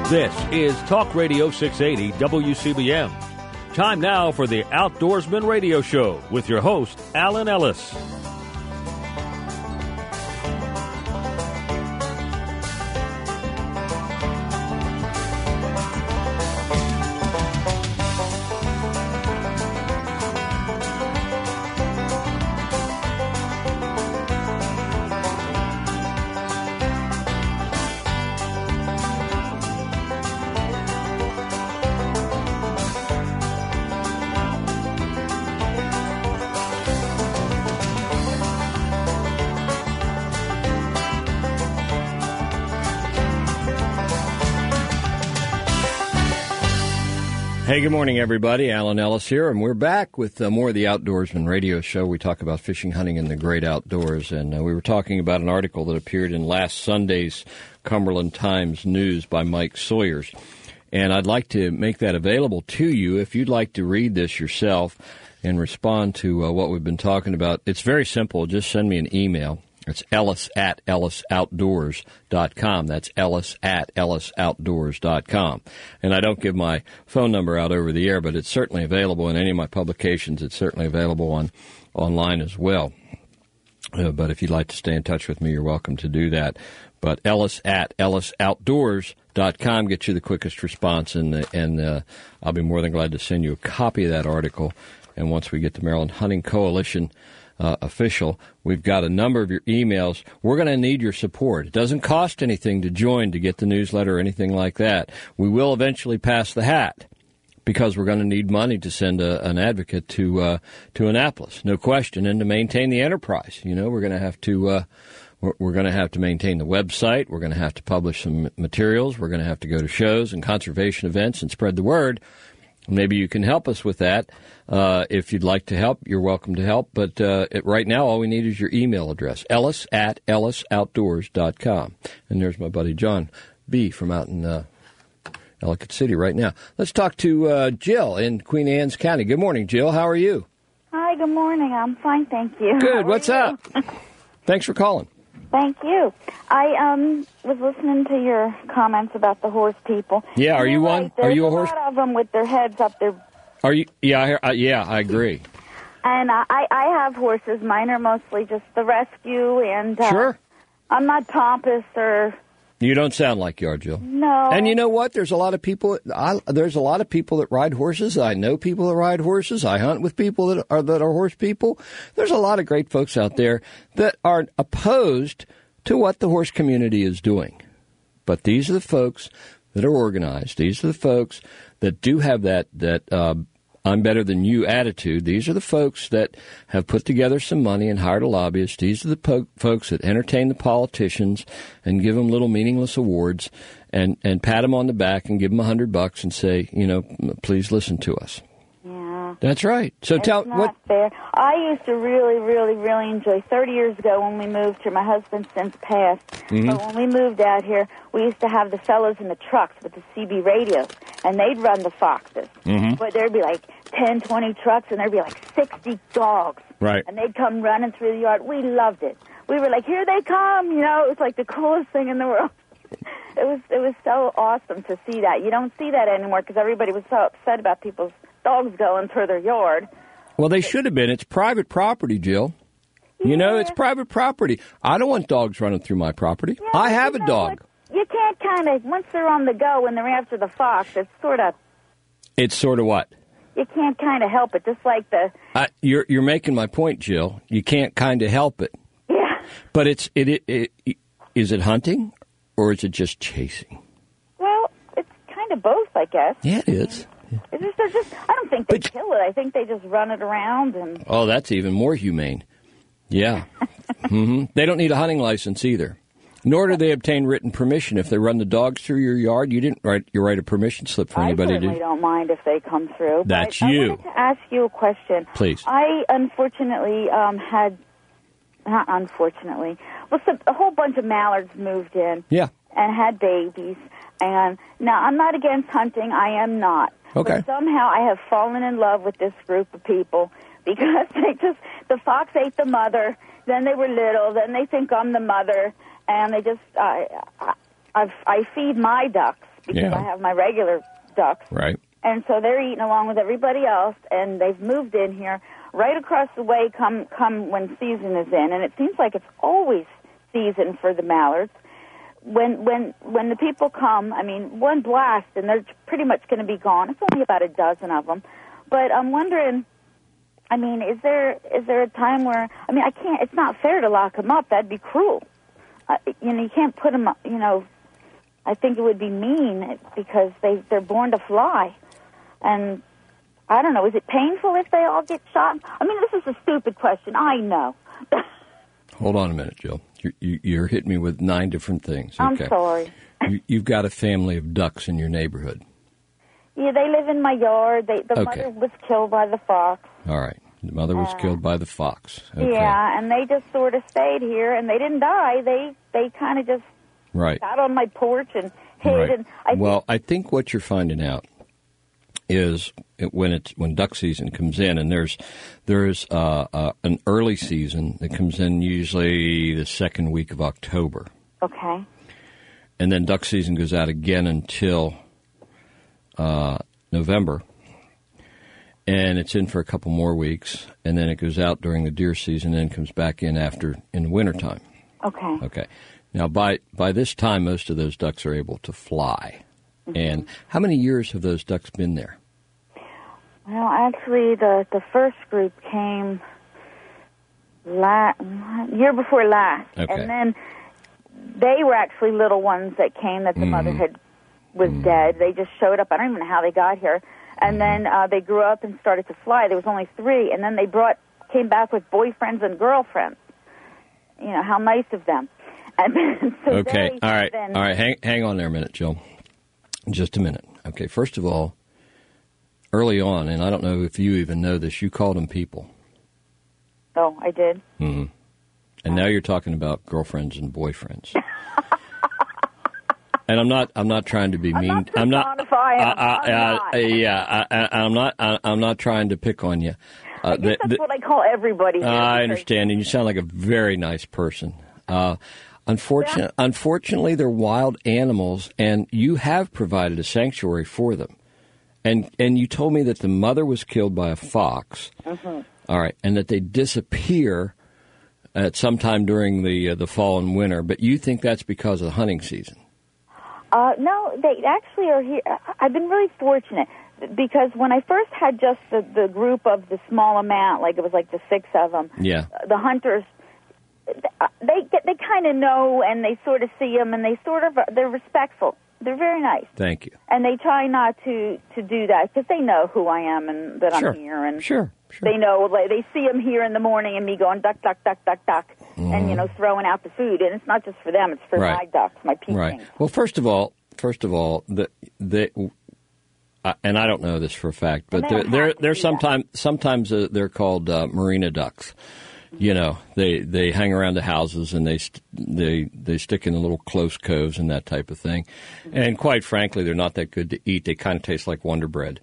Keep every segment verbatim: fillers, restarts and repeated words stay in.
This is Talk Radio six eighty W C B M. Time now for the Outdoorsman Radio Show with your host, Alan Ellis. Hey, good morning, everybody. Alan Ellis here, and we're back with uh, more of the Outdoorsman Radio Show. We talk about fishing, hunting, and the great outdoors, and uh, we were talking about an article that appeared in last Sunday's Cumberland Times News by Mike Sawyers, and I'd like to make that available to you if you'd like to read this yourself and respond to uh, what we've been talking about. It's very simple. Just send me an email. It's Ellis at ellis outdoors dot com. That's Ellis at ellis outdoors dot com. And I don't give my phone number out over the air, but it's certainly available in any of my publications. It's certainly available on online as well. Uh, but if you'd like to stay in touch with me, you're welcome to do that. But Ellis at ellis outdoors dot com gets you the quickest response, and, and uh, I'll be more than glad to send you a copy of that article. And once we get the Maryland Hunting Coalition Uh, official, we've got a number of your emails. We're going to need your support. It doesn't cost anything to join, to get the newsletter or anything like that. We will eventually pass the hat because we're going to need money to send a, an advocate to uh, to Annapolis, no question, and to maintain the enterprise. You know, we're going to have to uh, we're, we're going to have to maintain the website. We're going to have to publish some materials. We're going to have to go to shows and conservation events and spread the word. Maybe you can help us with that. Uh, if you'd like to help, you're welcome to help. But uh, it, right now, all we need is your email address, Ellis at ellis outdoors dot com. And there's my buddy John B. from out in uh, Ellicott City right now. Let's talk to uh, Jill in Queen Anne's County. Good morning, Jill. How are you? Hi, good morning. I'm fine, thank you. Good. What's up? Thanks for calling. Thank you. I um was listening to your comments about the horse people. Yeah, are you one? Right. Are you a horse? There's a lot of them with their heads up their... Are you? Yeah, I, hear- uh, yeah, I agree. And I, I have horses. Mine are mostly just the rescue, and uh, Sure. I'm not pompous or... You don't sound like you are, Jill. No. And you know what? There's a lot of people. I, there's a lot of people that ride horses. I know people that ride horses. I hunt with people that are that are horse people. There's a lot of great folks out there that are opposed to what the horse community is doing. But these are the folks that are organized. These are the folks that do have that that uh, I'm better than you attitude. These are the folks that have put together some money and hired a lobbyist. These are the po- folks that entertain the politicians and give them little meaningless awards and, and pat them on the back and give them a hundred bucks and say, you know, please listen to us. Yeah. That's right. So it's tell not what. fair. I used to really, really, really enjoy. Thirty years ago, when we moved here, my husband since passed. Mm-hmm. But when we moved out here, we used to have the fellows in the trucks with the C B radios, and they'd run the foxes. Mm-hmm. But there'd be like ten, twenty trucks, and there'd be like sixty dogs. Right. And they'd come running through the yard. We loved it. We were like, here they come. You know, it was like the coolest thing in the world. It was it was so awesome to see that. You don't see that anymore because everybody was so upset about people's dogs going through their yard. Well, they should have been. It's private property, Jill. You know, it's private property. I don't want dogs running through my property. Yeah, I have you a know dog. what? You can't kind of, once they're on the go and they're after the fox, it's sort of, It's sort of what? you can't kind of help it, just like the, Uh, you're you're making my point, Jill. You can't kind of help it. yeah. But it's it, it, it is it hunting or is it just chasing? Well, it's kind of both, I guess. Yeah, it is. It's just, they're just, I don't think they But- kill it. I think they just run it around and... Oh, that's even more humane. Yeah. hmm They don't need a hunting license either. Nor do they obtain written permission. If they run the dogs through your yard, you didn't write you write a permission slip for anybody I certainly to. don't mind if they come through. That's but I, you. I wanted to ask you a question. Please. I unfortunately um, had, not unfortunately, well, some, a whole bunch of mallards moved in Yeah. and had babies. And now I'm not against hunting. I am not. Okay. But somehow I have fallen in love with this group of people because they just, the fox ate the mother, then they were little, then they think I'm the mother, and they just, I, I, I feed my ducks because Yeah. I have my regular ducks. Right. And so they're eating along with everybody else, and they've moved in here right across the way come come when season is in, and it seems like it's always season for the mallards. When when when the people come, I mean, one blast, and they're pretty much going to be gone. It's only about a dozen of them. But I'm wondering, I mean, is there is there a time where, I mean, I can't, it's not fair to lock them up. That'd be cruel. Uh, you know, you can't put them, you know, I think it would be mean because they, they're born to fly. And I don't know, is it painful if they all get shot? I mean, this is a stupid question. I know. Hold on a minute, Jill. You're, you, you're hitting me with nine different things. Okay. I'm sorry. you, you've got a family of ducks in your neighborhood. Yeah, they live in my yard. They, the Okay. mother was killed by the fox. All right. The mother was Uh, killed by the fox. Okay. Yeah, and they just sort of stayed here, and they didn't die. They they kind of just Right. got on my porch and hid. Right. And I Well, I think what you're finding out is it, when it's when duck season comes in, and there's there's uh, uh, an early season that comes in usually the second week of October, okay. and then duck season goes out again until uh, November, and it's in for a couple more weeks, and then it goes out during the deer season, and then comes back in after in the wintertime. Okay. Okay. Now, by by this time, most of those ducks are able to fly. Mm-hmm. And how many years have those ducks been there? Well, actually, the the first group came la- year before last, Okay. and then they were actually little ones that came that the Mm-hmm. mother had was dead. They just showed up. I don't even know how they got here, and Mm-hmm. then uh, they grew up and started to fly. There was only three, and then they brought came back with boyfriends and girlfriends. You know, how nice of them. And then, so Okay. they All right. then- All right. Hang, hang on there a minute, Jill. Just a minute. Okay. First of all, early on, and I don't know if you even know this, you called them people. Oh, I did. Mm-hmm. And now you're talking about girlfriends and boyfriends. And I'm not. I'm not trying to be I'm mean. not I'm not. personifying. Uh, I'm uh, not. uh, yeah. I, I, I'm not. I, I'm not trying to pick on you. Uh, I guess that's what I call everybody. Here, I because- understand, and you sound like a very nice person. Uh, unfortunately, unfortunately, they're wild animals, and you have provided a sanctuary for them. And and you told me that the mother was killed by a fox. Mm-hmm. All right, and that they disappear at some time during the uh, the fall and winter. But you think that's because of the hunting season? Uh, no, they actually are here. I've been really fortunate because when I first had just the, the group of the small amount, like it was like the six of them, Yeah. the hunters, they get, they kind of know and they sort of see them and they sort of, they're respectful. They're very nice. Thank you. And they try not to, to do that because they know who I am and that Sure. I'm here. And Sure. Sure. they know, like, they see them here in the morning and me going duck, duck, duck, duck, duck, Mm-hmm. and, you know, throwing out the food. And it's not just for them, it's for Right. my ducks, my peking. Right. Well, first of all, first of all, the the uh, and I don't know this for a fact, but And they they're don't they're, have to they're do that. sometimes sometimes uh, they're called uh, marina ducks. You know, they they hang around the houses and they st- they they stick in the little close coves and that type of thing. And quite frankly, they're not that good to eat. They kind of taste like Wonder Bread.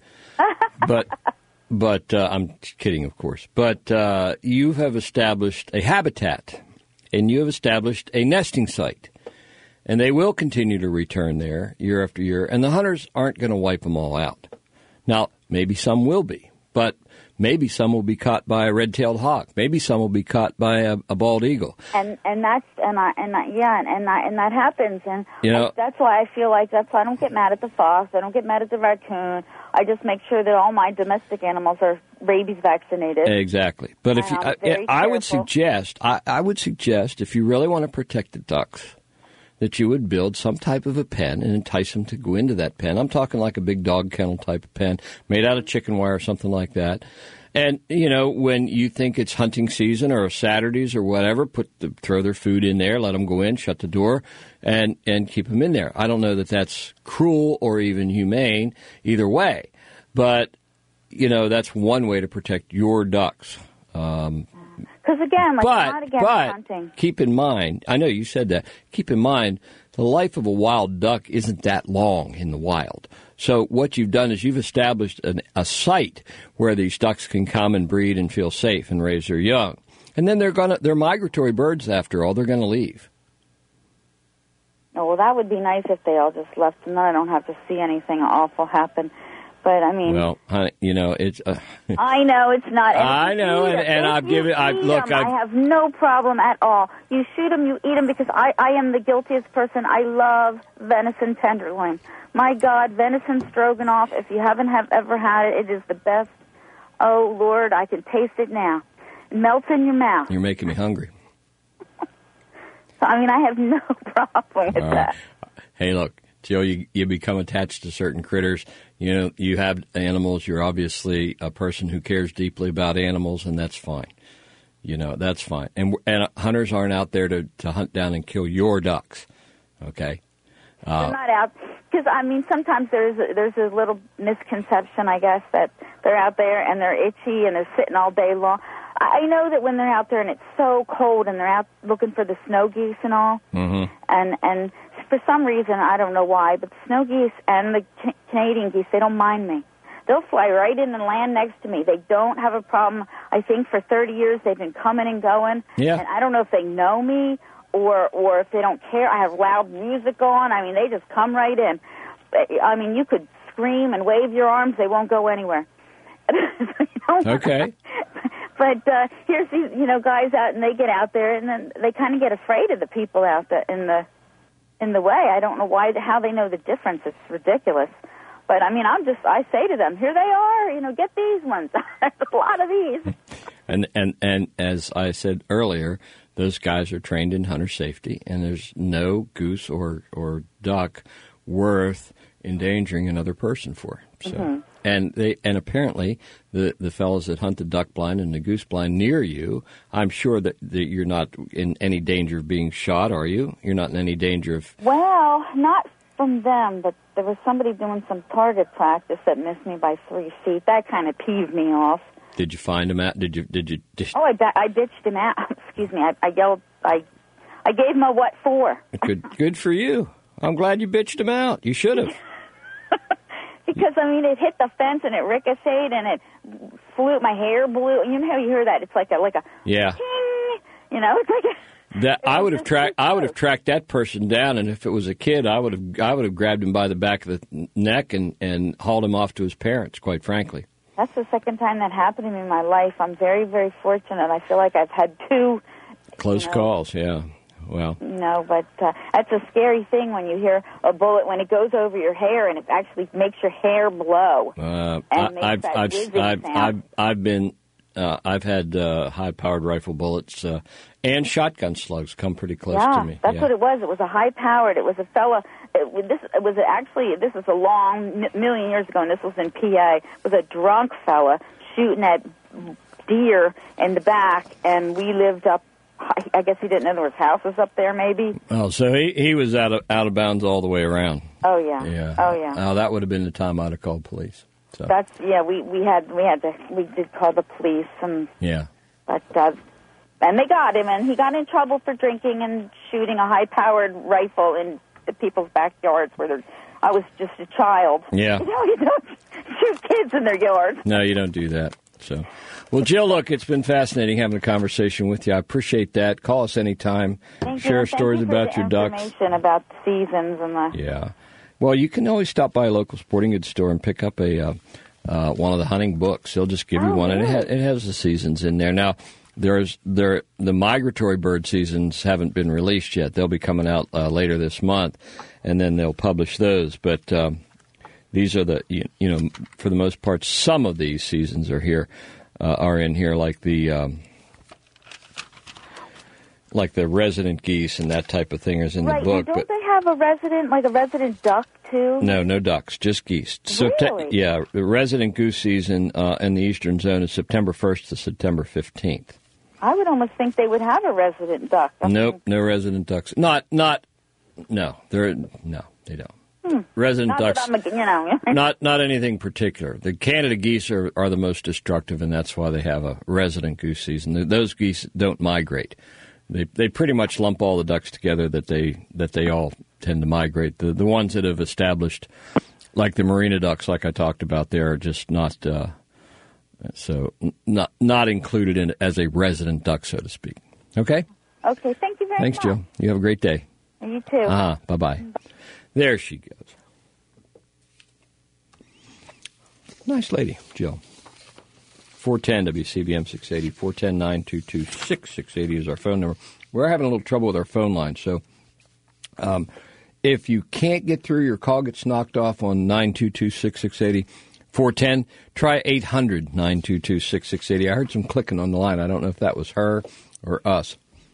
But but uh, I'm kidding, of course. But uh, you have established a habitat, and you have established a nesting site. And they will continue to return there year after year. And the hunters aren't going to wipe them all out. Now, maybe some will be. But maybe some will be caught by a red-tailed hawk. Maybe some will be caught by a, a bald eagle. And and that's and I and I, yeah and and, I, and that happens and You know- I, that's why I feel like that's why I don't get mad at the fox. I don't get mad at the raccoon. I just make sure that all my domestic animals are rabies vaccinated. Exactly. But if you, And I'm I, very I would careful. suggest, I, I would suggest, if you really want to protect the ducks, that you would build some type of a pen and entice them to go into that pen. I'm talking like a big dog kennel type of pen, made out of chicken wire or something like that. And, you know, when you think it's hunting season or Saturdays or whatever, put the, throw their food in there, let them go in, shut the door, and, and keep them in there. I don't know that that's cruel or even humane either way. But, you know, that's one way to protect your ducks. Um, Because again, like I'm not but against but hunting. keep in mind, I know you said that, keep in mind, the life of a wild duck isn't that long in the wild. So what you've done is you've established an, a site where these ducks can come and breed and feel safe and raise their young. And then they're gonna they're migratory birds after all, they're gonna leave. Oh, well, that would be nice if they all just left, and then I don't have to see anything awful happen. But I mean, well, honey, you know, it's. Uh, I know it's not. And I know, and, and I've given. I look. I have no problem at all. You shoot them, you eat them, because I, I am the guiltiest person. I love venison tenderloin. My God, venison stroganoff. If you haven't have ever had it, it is the best. Oh Lord, I can taste it now. It melts in your mouth. You're making me hungry. So, I mean, I have no problem with All that. Right. Hey, look, Jill, you, you become attached to certain critters. You know, you have animals. You're obviously a person who cares deeply about animals, and that's fine. You know, that's fine. And and hunters aren't out there to, to hunt down and kill your ducks, okay? Uh, They're not out, because, I mean, sometimes there's a, there's a little misconception, I guess, that they're out there and they're itchy and they're sitting all day long. I know that when they're out there and it's so cold and they're out looking for the snow geese and all, mm-hmm. and and for some reason, I don't know why, but the snow geese and the ca- Canadian geese, they don't mind me. They'll fly right in and land next to me. They don't have a problem. I think for thirty years they've been coming and going, yeah. and I don't know if they know me or or if they don't care. I have loud music on. I mean, they just come right in. I mean, you could scream and wave your arms. They won't go anywhere. You know? Okay. But uh, here's these, you know, guys out, and they get out there, and then they kind of get afraid of the people out there in the in the way. I don't know why, how they know the difference. It's ridiculous. But I mean, I'm just, I say to them, here they are. You know, get these ones. There's a lot of these. And and and as I said earlier, those guys are trained in hunter safety, and there's no goose or or duck worth endangering another person for. So. Mm-hmm. And they and apparently the, the fellows that hunt the duck blind and the goose blind near you, I'm sure that, that you're not in any danger of being shot, are you? You're not in any danger of... Well, not from them, but there was somebody doing some target practice that missed me by three feet. That kind of peeved me off. Did you find him out? Did you... Did you? Did... Oh, I, I ditched him out. Excuse me. I, I yelled... I I gave him a what for. Good, good for you. I'm glad you bitched him out. You should have. Because, I mean, it hit the fence and it ricocheted and it flew, my hair blew. You know how you hear that? It's like a, like a, yeah. ting, you know, it's like a, that I would have tracked, I would have tracked that person down, and if it was a kid, I would have, I would have grabbed him by the back of the neck and, and hauled him off to his parents, quite frankly. That's the second time that happened to me in my life. I'm very, very fortunate. I feel like I've had two. Close you know, calls, yeah. Well, you know, but uh, that's a scary thing when you hear a bullet when it goes over your hair and it actually makes your hair blow. Uh, and I, I've, I've, I've, I've, I've been, uh, I've had uh, high-powered rifle bullets uh, and shotgun slugs come pretty close yeah, to me. That's yeah. what it was. It was a high-powered. It was a fella. It, this it was actually. This is a long million years ago, and this was in P A. It was a drunk fella shooting at deer in the back, and we lived up. I guess he didn't know there was houses up there, maybe. Oh, so he, he was out of out of bounds all the way around. Oh yeah. Yeah. Oh yeah. Oh, that would have been the time I'd have called police. So. That's yeah. We, we had we had to we did call the police and yeah. But uh, and they got him, and he got in trouble for drinking and shooting a high-powered rifle in the people's backyards where they're. I was just a child. Yeah. You know, you don't shoot kids in their yards. No, you don't do that. So, well, Jill, look, it's been fascinating having a conversation with you. I appreciate that. Call us anytime. Thank Share you. stories Thank you about for your the ducks. Information about the seasons and the. Yeah. Well, you can always stop by a local sporting goods store and pick up a uh, uh, one of the hunting books. They'll just give you oh, one, really? and it, ha- it has the seasons in there. Now, there's there the migratory bird seasons haven't been released yet. They'll be coming out uh, later this month, and then they'll publish those. But um, these are the you, you know for the most part, some of these seasons are here. Uh, are in here, like the um, like the resident geese and that type of thing is in right. the book. Don't but they have a resident, like a resident duck too? No, no ducks, just geese. So really? te- yeah, the resident goose season uh, in the eastern zone is September first to September fifteenth. I would almost think they would have a resident duck. That's Nope, no resident ducks. Not, not, no, they're no, they don't. Hmm. Resident not ducks, that I'm a, you know. not not anything particular. The Canada geese are, are the most destructive, and that's why they have a resident goose season. Those geese don't migrate. They they pretty much lump all the ducks together that they that they all tend to migrate. The the ones that have established, like the marina ducks, like I talked about, there are just not uh, so not not included in as a resident duck, so to speak. Okay. Okay. Thank you very Thanks, much. Joe. You have a great day. You You too. Uh-huh. Bye-bye. There she goes. Nice lady, Jill. four ten W C B M six eighty, four one zero, nine two two, six six eight zero is our phone number. We're having a little trouble with our phone line, so um, if you can't get through, your call gets knocked off on nine two two, six six eight zero, four one zero, try eight hundred, nine two two, six six eight zero. I heard some clicking on the line. I don't know if that was her or us.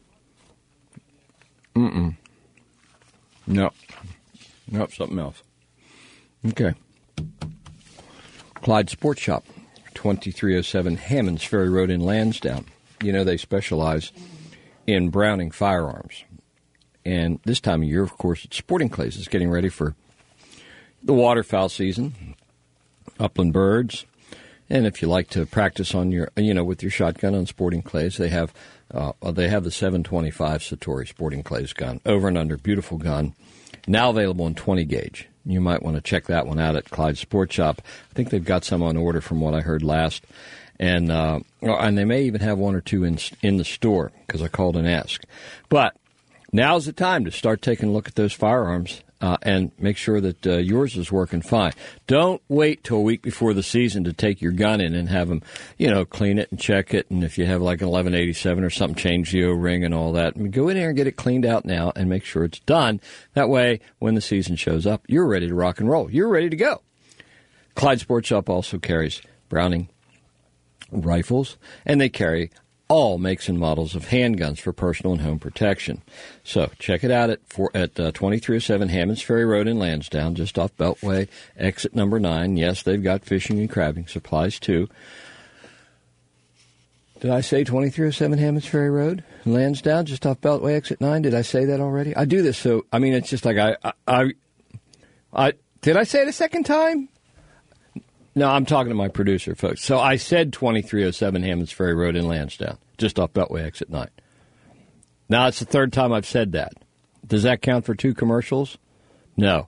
Mm-mm. No. Nope, something else. Okay. Clyde Sports Shop, twenty-three oh seven Hammonds Ferry Road in Lansdowne. You know, they specialize in Browning firearms. And this time of year, of course, it's Sporting Clays. It's getting ready for the waterfowl season, upland birds. And if you like to practice on your, you know, with your shotgun on Sporting Clays, they have uh, they have the seven twenty-five Satori Sporting Clays gun, over and under, beautiful gun, now available in twenty gauge. You might want to check that one out at Clyde Sports Shop. I think they've got some on order from what I heard last. And uh, and they may even have one or two in, in the store because I called and asked. But now's the time to start taking a look at those firearms uh, and make sure that uh, yours is working fine. Don't wait till a week before the season to take your gun in and have them, you know, clean it and check it. And if you have like an eleven eighty-seven or something, change the O-ring and all that. I mean, go in there and get it cleaned out now and make sure it's done. That way, when the season shows up, you're ready to rock and roll. You're ready to go. Clyde Sports Shop also carries Browning rifles, and they carry all makes and models of handguns for personal and home protection. So check it out at four, at uh, twenty-three oh seven Hammonds Ferry Road in Lansdowne, just off Beltway, exit number nine. Yes, they've got fishing and crabbing supplies, too. Did I say twenty-three oh seven Hammonds Ferry Road in Lansdowne, just off Beltway, exit nine? Did I say that already? I do this so, I mean, it's just like I, I, I, I did I say it a second time? No, I'm talking to my producer, folks. So I said twenty-three oh seven Hammonds Ferry Road in Lansdowne, just off Beltway, exit nine. Now, it's the third time I've said that. Does that count for two commercials? No.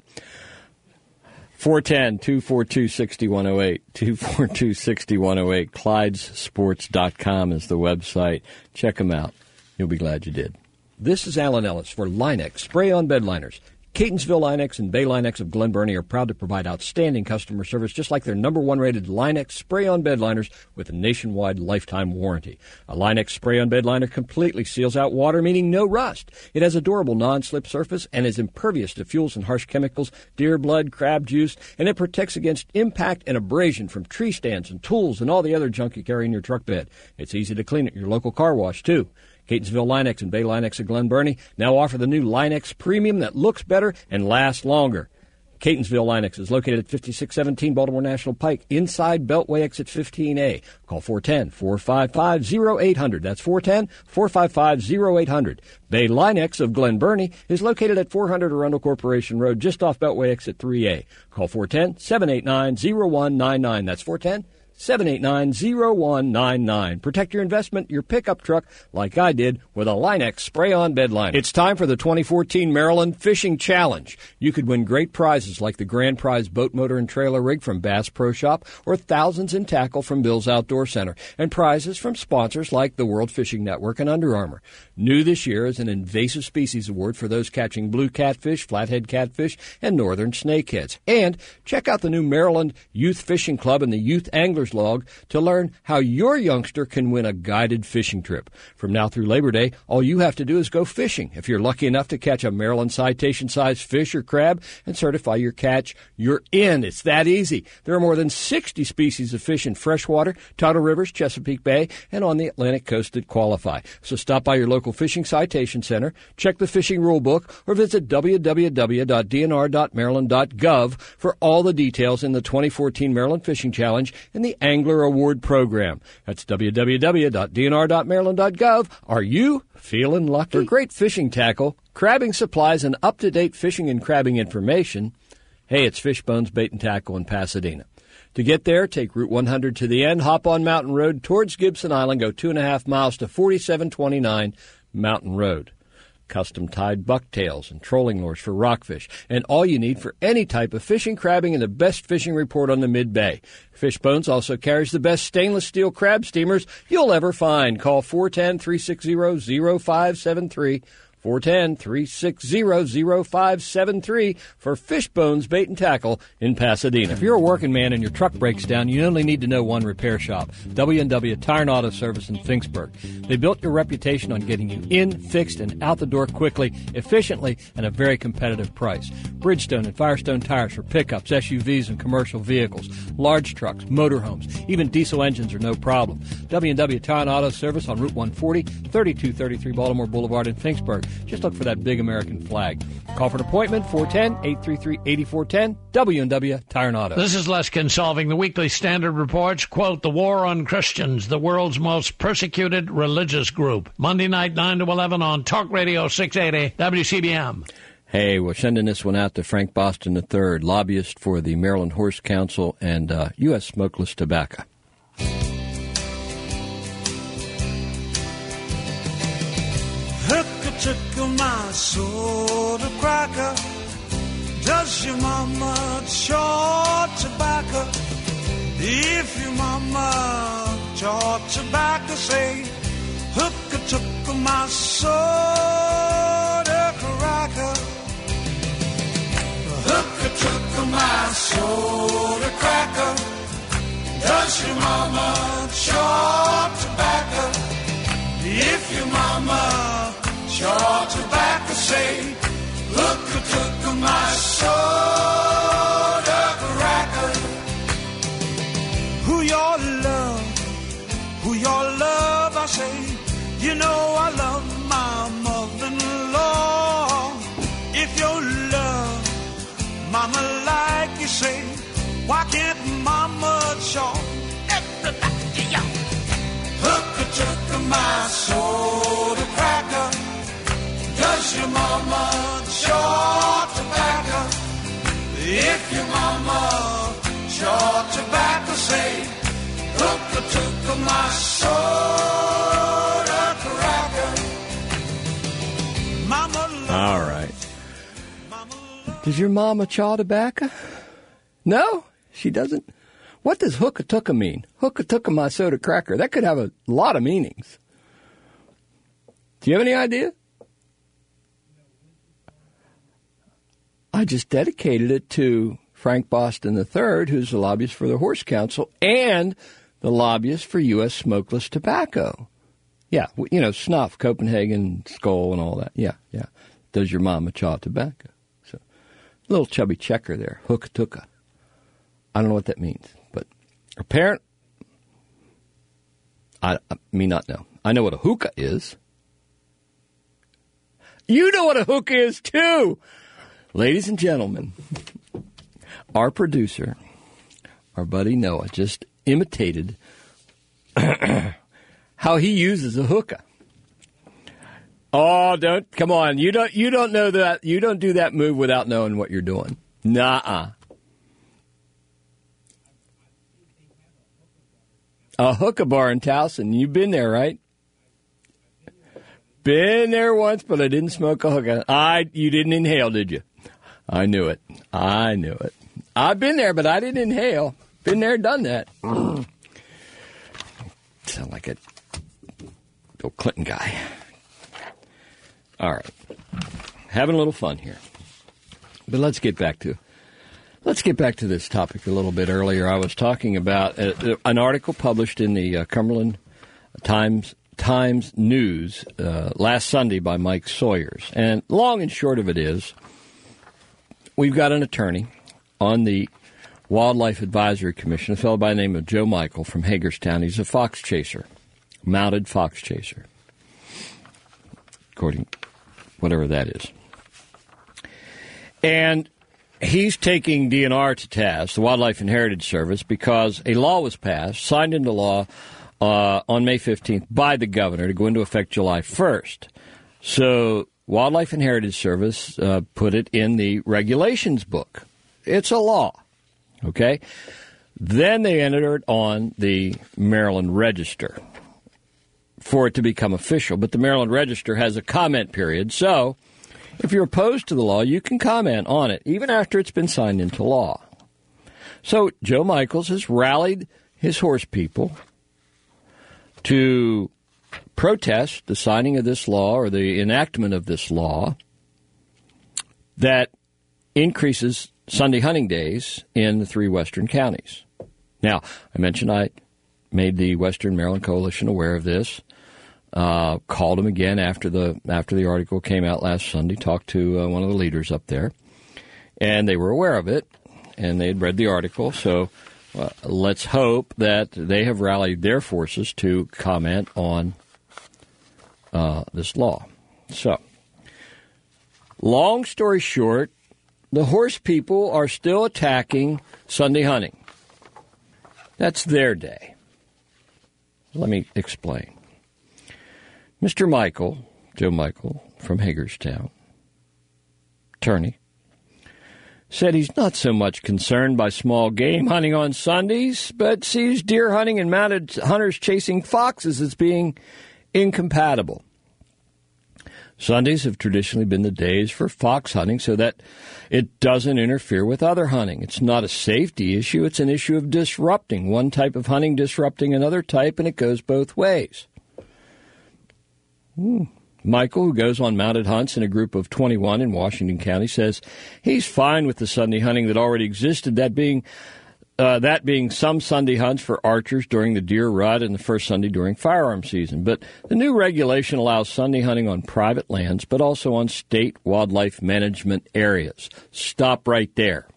four one zero, two four two, six one zero eight, two four two, six one zero eight. Clydes Sports dot com is the website. Check them out. You'll be glad you did. This is Alan Ellis for Line-X Spray-On Bed Liners. Catonsville Line-X and Bay Line-X of Glen Burnie are proud to provide outstanding customer service, just like their number one rated Line-X spray-on bed liners with a nationwide lifetime warranty. A Line-X spray-on bed liner completely seals out water, meaning no rust. It has a durable non-slip surface and is impervious to fuels and harsh chemicals, deer blood, crab juice, and it protects against impact and abrasion from tree stands and tools and all the other junk you carry in your truck bed. It's easy to clean at your local car wash, too. Catonsville Line-X and Bay Line-X of Glen Burnie now offer the new Line-X Premium that looks better and lasts longer. Catonsville Line-X is located at fifty-six seventeen Baltimore National Pike, inside Beltway exit fifteen A. Call four one zero, four five five, zero eight hundred. That's four one zero, four five five, zero eight hundred. Bay Line-X of Glen Burnie is located at four hundred Arundel Corporation Road, just off Beltway exit three A. Call four one zero, seven eight nine, zero one nine nine. That's four one zero, seven eight nine, zero one nine nine. Protect your investment, your pickup truck, like I did with a Line-X spray-on bed liner. It's time for the twenty fourteen Maryland Fishing Challenge. You could win great prizes like the grand prize boat motor and trailer rig from Bass Pro Shop or thousands in tackle from Bill's Outdoor Center, and prizes from sponsors like the World Fishing Network and Under Armour. New this year is an invasive species award for those catching blue catfish, flathead catfish, and northern snakeheads. And check out the new Maryland Youth Fishing Club and the Youth Anglers Log to learn how your youngster can win a guided fishing trip. From now through Labor Day, all you have to do is go fishing. If you're lucky enough to catch a Maryland citation-sized fish or crab and certify your catch, you're in. It's that easy. There are more than sixty species of fish in freshwater, tidal rivers, Chesapeake Bay, and on the Atlantic coast that qualify. So stop by your local fishing citation center, check the fishing rule book, or visit w w w dot d n r dot maryland dot gov for all the details in the twenty fourteen Maryland Fishing Challenge and the Angler Award Program. That's w w w dot d n r dot maryland dot gov. Are you feeling lucky? For great fishing tackle, crabbing supplies, and up-to-date fishing and crabbing information, hey, it's Fishbones Bait and Tackle in Pasadena. To get there, take Route one hundred to the end, hop on Mountain Road towards Gibson Island, go two and a half miles to forty-seven twenty-nine Mountain Road. Custom-tied bucktails and trolling lures for rockfish, and all you need for any type of fishing, crabbing, and the best fishing report on the Mid-Bay. Fishbones also carries the best stainless steel crab steamers you'll ever find. Call four one zero, three six zero, zero five seven three, four four one zero, three six zero, zero five seven three for Fishbones Bait and Tackle in Pasadena. If you're a working man and your truck breaks down, you only need to know one repair shop, W and W Tire and Auto Service in Finksburg. They built your reputation on getting you in, fixed, and out the door quickly, efficiently, and a very competitive price. Bridgestone and Firestone tires for pickups, S U Vs, and commercial vehicles, large trucks, motorhomes, even diesel engines are no problem. W and W Tire and Auto Service on Route one forty, thirty-two thirty-three Baltimore Boulevard in Finksburg. Just look for that big American flag. Call for an appointment, four one zero, eight three three, eight four one zero, W and W Tire and Auto. This is Leskin solving the Weekly Standard reports, quote, the war on Christians, the world's most persecuted religious group. Monday night, nine to eleven on Talk Radio six eighty W C B M. Hey, we're sending this one out to Frank Boston the third, lobbyist for the Maryland Horse Council and uh, U S Smokeless Tobacco. Took my soda cracker. Does your mama chaw tobacco? If your mama chaw tobacco, say, hooker took my soda cracker. Hooker took my soda cracker. Does your mama chaw tobacco? If your mama chaw tobacco, say, hooker took my soda cracker. Who your love, who your love, I say, you know I love my mother-in-law. If your love, mama, like you say, why can't mama chaw everybody, yeah. Hooker took my soda cracker. Does your mama chaw tobacco? If your mama chaw tobacco, say, hooker took my soda cracker. Mama All right. Does your mama chaw tobacco? No, she doesn't. What does hooka tooka mean? Hooka tooka my soda cracker. That could have a lot of meanings. Do you have any idea? I just dedicated it to Frank Boston the third, who's the lobbyist for the Horse Council and the lobbyist for U S Smokeless Tobacco. Yeah, you know, snuff, Copenhagen, Skull, and all that. Yeah, yeah. Does your mama chaw tobacco? So, little chubby checker there, hooka tooka. I don't know what that means, but apparent, I, I may not know. I know what a hookah is. You know what a hookah is, too! Ladies and gentlemen, our producer, our buddy Noah, just imitated how he uses a hookah. Oh, don't come on! You don't you don't know that you don't do that move without knowing what you're doing. Nuh-uh. A hookah bar in Towson. You've been there, right? Been there once, but I didn't smoke a hookah. I you didn't inhale, did you? I knew it. I knew it. I've been there, but I didn't inhale. Been there, done that. Sound like a Bill Clinton guy. All right. Having a little fun here. But let's get back to let's get back to this topic a little bit earlier. I was talking about a, an article published in the uh, Cumberland Times Times News uh, last Sunday by Mike Sawyers. And long and short of it is, we've got an attorney on the Wildlife Advisory Commission, a fellow by the name of Joe Michael from Hagerstown. He's a fox chaser, mounted fox chaser, according whatever that is. And he's taking D N R to task, the Wildlife and Heritage Service, because a law was passed, signed into law uh, on May fifteenth by the governor to go into effect July first. So Wildlife and Heritage Service uh, put it in the regulations book. It's a law, okay? Then they entered it on the Maryland Register for it to become official. But the Maryland Register has a comment period, so if you're opposed to the law, you can comment on it, even after it's been signed into law. So Joe Michaels has rallied his horse people to protest the signing of this law or the enactment of this law that increases Sunday hunting days in the three western counties. Now, I mentioned I made the Western Maryland Coalition aware of this, uh, called them again after the after the article came out last Sunday, talked to uh, one of the leaders up there, and they were aware of it, and they had read the article, so uh, let's hope that they have rallied their forces to comment on uh, this law. So, long story short, the horse people are still attacking Sunday hunting. That's their day. Let me explain. Mister Michael, Joe Michael from Hagerstown, attorney, said he's not so much concerned by small game hunting on Sundays, but sees deer hunting and mounted hunters chasing foxes as being incompatible. Sundays have traditionally been the days for fox hunting so that it doesn't interfere with other hunting. It's not a safety issue. It's an issue of disrupting. One type of hunting disrupting another type, and it goes both ways. Hmm. Michael, who goes on mounted hunts in a group of twenty-one in Washington County, says he's fine with the Sunday hunting that already existed, that being Uh, that being some Sunday hunts for archers during the deer rut and the first Sunday during firearm season. But the new regulation allows Sunday hunting on private lands, but also on state wildlife management areas. Stop right there.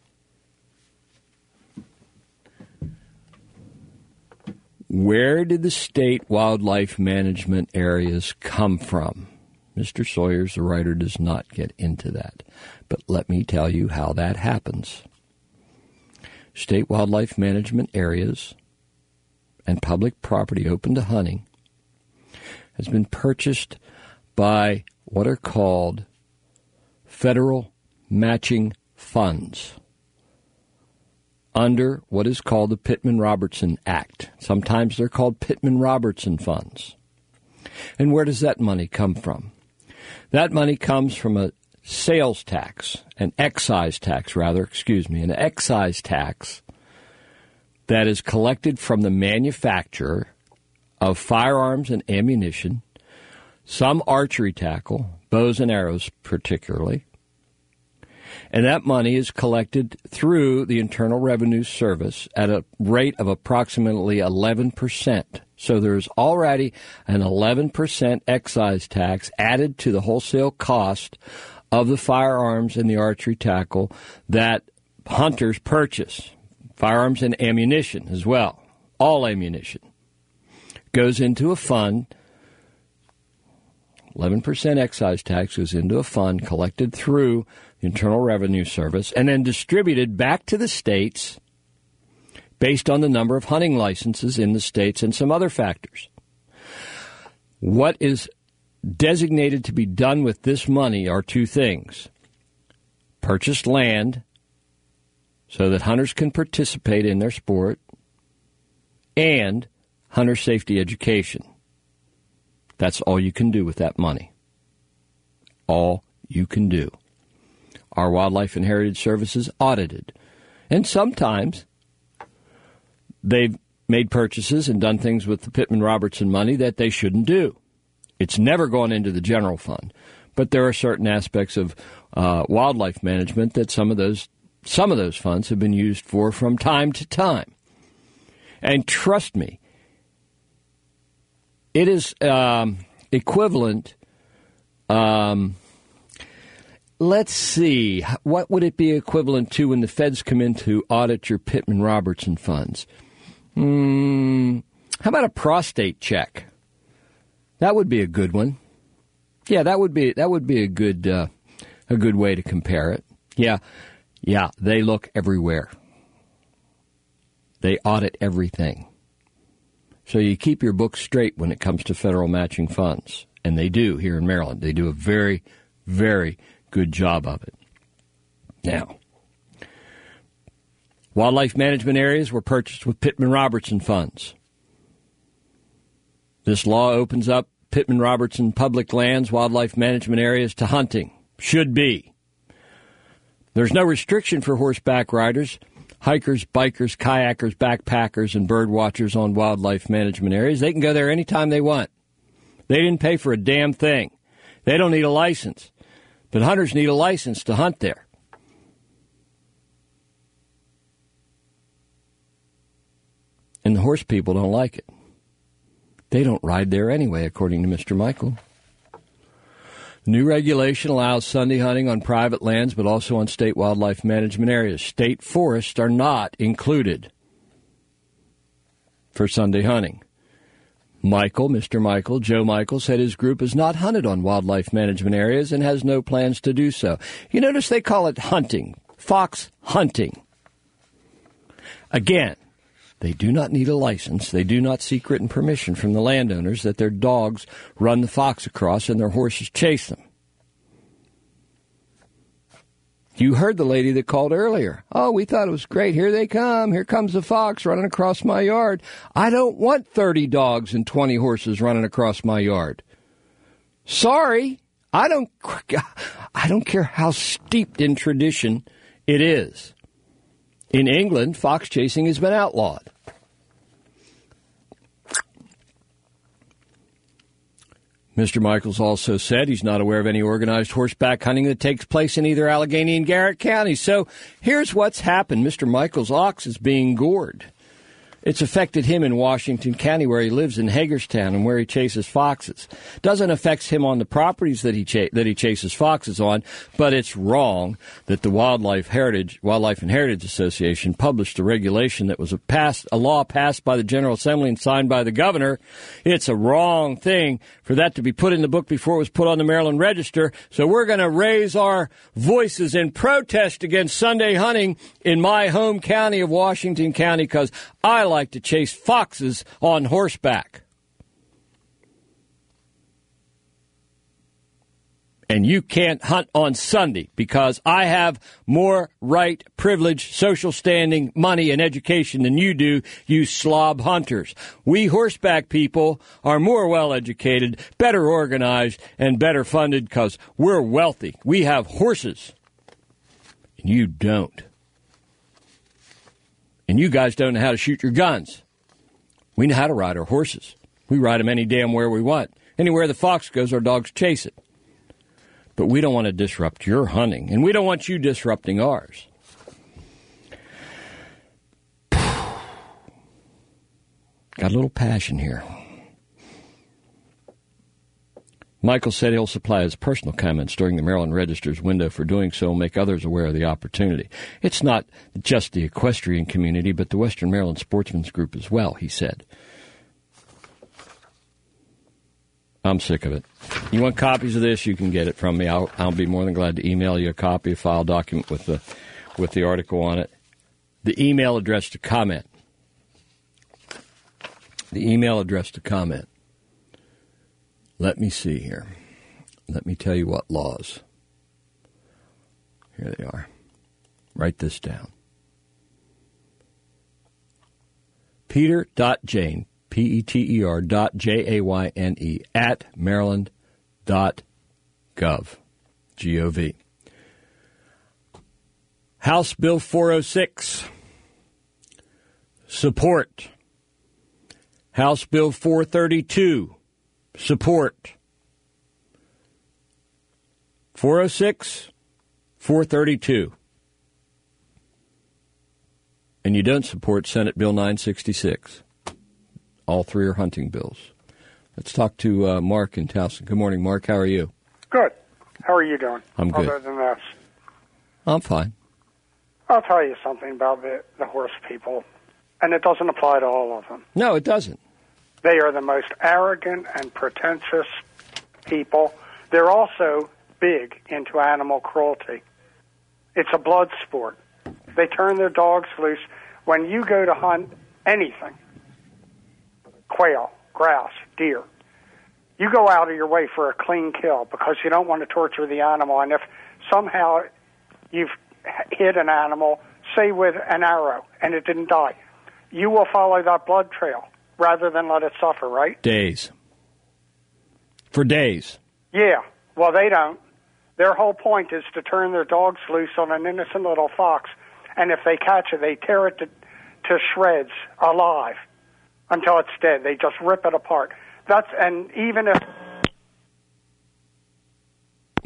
Where did the state wildlife management areas come from? Mister Sawyers, the writer, does not get into that. But let me tell you how that happens. State wildlife management areas and public property open to hunting has been purchased by what are called federal matching funds under what is called the Pittman-Robertson Act. Sometimes they're called Pittman-Robertson funds. And where does that money come from? That money comes from a sales tax, an excise tax, rather, excuse me, an excise tax that is collected from the manufacturer of firearms and ammunition, some archery tackle, bows and arrows particularly, and that money is collected through the Internal Revenue Service at a rate of approximately eleven percent. So there's already an eleven percent excise tax added to the wholesale cost of the firearms and the archery tackle that hunters purchase. Firearms and ammunition as well. All ammunition goes into a fund. eleven percent excise tax goes into a fund collected through the Internal Revenue Service and then distributed back to the states based on the number of hunting licenses in the states and some other factors. What is designated to be done with this money are two things. Purchased land so that hunters can participate in their sport, and hunter safety education. That's all you can do with that money. All you can do. Our Wildlife and Heritage Services audited. And sometimes they've made purchases and done things with the Pittman-Robertson money that they shouldn't do. It's never gone into the general fund. But there are certain aspects of uh, wildlife management that some of those some of those funds have been used for from time to time. And trust me, it is um, equivalent. Um, let's see, what would it be equivalent to when the feds come in to audit your Pittman-Robertson funds? Mm, how about a prostate check? That would be a good one. Yeah, that would be that would be a good uh, a good way to compare it. Yeah, yeah, they look everywhere. They audit everything. So you keep your books straight when it comes to federal matching funds, and they do here in Maryland. They do a very, very good job of it. Now, wildlife management areas were purchased with Pittman-Robertson funds. This law opens up Pittman-Robertson public lands, wildlife management areas to hunting. Should be. There's no restriction for horseback riders, hikers, bikers, kayakers, backpackers, and bird watchers on wildlife management areas. They can go there anytime they want. They didn't pay for a damn thing. They don't need a license. But hunters need a license to hunt there. And the horse people don't like it. They don't ride there anyway, according to Mister Michael. The new regulation allows Sunday hunting on private lands, but also on state wildlife management areas. State forests are not included for Sunday hunting. Michael, Mister Michael, Joe Michael, said his group has not hunted on wildlife management areas and has no plans to do so. You notice they call it hunting, fox hunting. Again, they do not need a license. They do not seek written permission from the landowners that their dogs run the fox across and their horses chase them. You heard the lady that called earlier. Oh, we thought it was great. Here they come. Here comes the fox running across my yard. I don't want thirty dogs and twenty horses running across my yard. Sorry. I don't, I don't care how steeped in tradition it is. In England, fox chasing has been outlawed. Mister Michaels also said he's not aware of any organized horseback hunting that takes place in either Allegheny and Garrett counties. So here's what's happened. Mister Michaels' ox is being gored. It's affected him in Washington County, where he lives in Hagerstown and where he chases foxes. Doesn't affect him on the properties that he cha- that he chases foxes on, but it's wrong that the Wildlife Heritage Wildlife and Heritage Association published a regulation that was a passed a law passed by the General Assembly and signed by the governor. It's a wrong thing for that to be put in the book before it was put on the Maryland Register. So we're going to raise our voices in protest against Sunday hunting in my home county of Washington County, because I like to chase foxes on horseback. And you can't hunt on Sunday because I have more right, privilege, social standing, money, and education than you do, you slob hunters. We horseback people are more well-educated, better organized, and better funded because we're wealthy. We have horses, and you don't. And you guys don't know how to shoot your guns. We know how to ride our horses. We ride them any damn where we want. Anywhere the fox goes, our dogs chase it. But we don't want to disrupt your hunting, and we don't want you disrupting ours. Got a little passion here. Michael said he'll supply his personal comments during the Maryland Register's window. For doing so, make others aware of the opportunity. It's not just the equestrian community, but the Western Maryland Sportsman's Group as well, he said. I'm sick of it. You want copies of this, you can get it from me. I'll, I'll be more than glad to email you a copy, a file document with the, with the article on it. The email address to comment. The email address to comment. Let me see here. Let me tell you what laws. Here they are. Write this down. Peter.Jayne, P E T E R dot J A Y N E, at maryland dot gov, G O V. House Bill four oh six. Support. House Bill four thirty-two. Support. four oh six, four thirty-two. And you don't support Senate Bill nine sixty-six. All three are hunting bills. Let's talk to uh, Mark in Towson. Good morning, Mark. How are you? Good. How are you doing? I'm good. Other than this, I'm fine. I'll tell you something about the, the horse people, and it doesn't apply to all of them. No, it doesn't. They are the most arrogant and pretentious people. They're also big into animal cruelty. It's a blood sport. They turn their dogs loose. When you go to hunt anything, quail, grouse, deer, you go out of your way for a clean kill because you don't want to torture the animal. And if somehow you've hit an animal, say with an arrow, and it didn't die, you will follow that blood trail rather than let it suffer, right? Days. For days. Yeah. Well, they don't. Their whole point is to turn their dogs loose on an innocent little fox, and if they catch it, they tear it to, to shreds alive until it's dead. They just rip it apart. That's and even if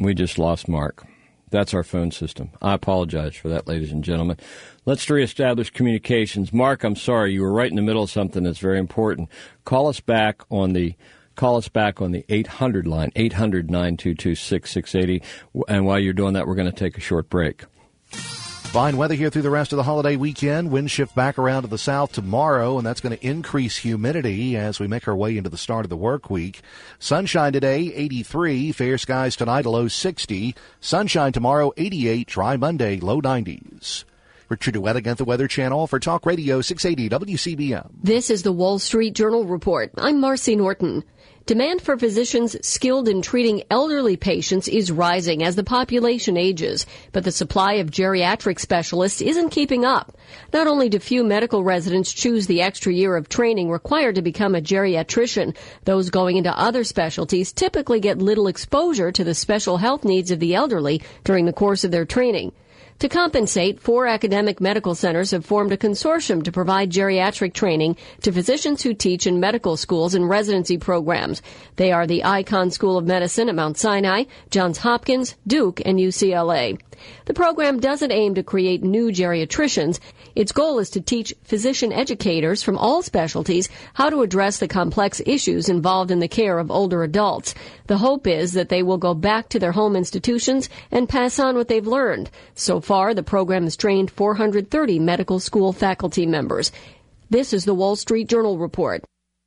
We just lost Mark. That's our phone system. I apologize for that, ladies and gentlemen. Let's reestablish communications. Mark, I'm sorry. You were right in the middle of something that's very important. Call us back on the call us back on the eight hundred line, eight hundred, nine two two, six six eight zero. And while you're doing that, we're going to take a short break. Fine weather here through the rest of the holiday weekend. Wind shift back around to the south tomorrow, and that's going to increase humidity as we make our way into the start of the work week. Sunshine today, eighty-three. Fair skies tonight, a low sixty. Sunshine tomorrow, eighty-eight. Dry Monday, low nineties. Richard DeWettig at the Weather Channel for Talk Radio six eighty W C B M. This is the Wall Street Journal Report. I'm Marcy Norton. Demand for physicians skilled in treating elderly patients is rising as the population ages, but the supply of geriatric specialists isn't keeping up. Not only do few medical residents choose the extra year of training required to become a geriatrician, those going into other specialties typically get little exposure to the special health needs of the elderly during the course of their training. To compensate, four academic medical centers have formed a consortium to provide geriatric training to physicians who teach in medical schools and residency programs. They are the Icahn School of Medicine at Mount Sinai, Johns Hopkins, Duke, and U C L A. The program doesn't aim to create new geriatricians. Its goal is to teach physician educators from all specialties how to address the complex issues involved in the care of older adults. The hope is that they will go back to their home institutions and pass on what they've learned. So far, the program has trained four hundred thirty medical school faculty members. This is the Wall Street Journal Report.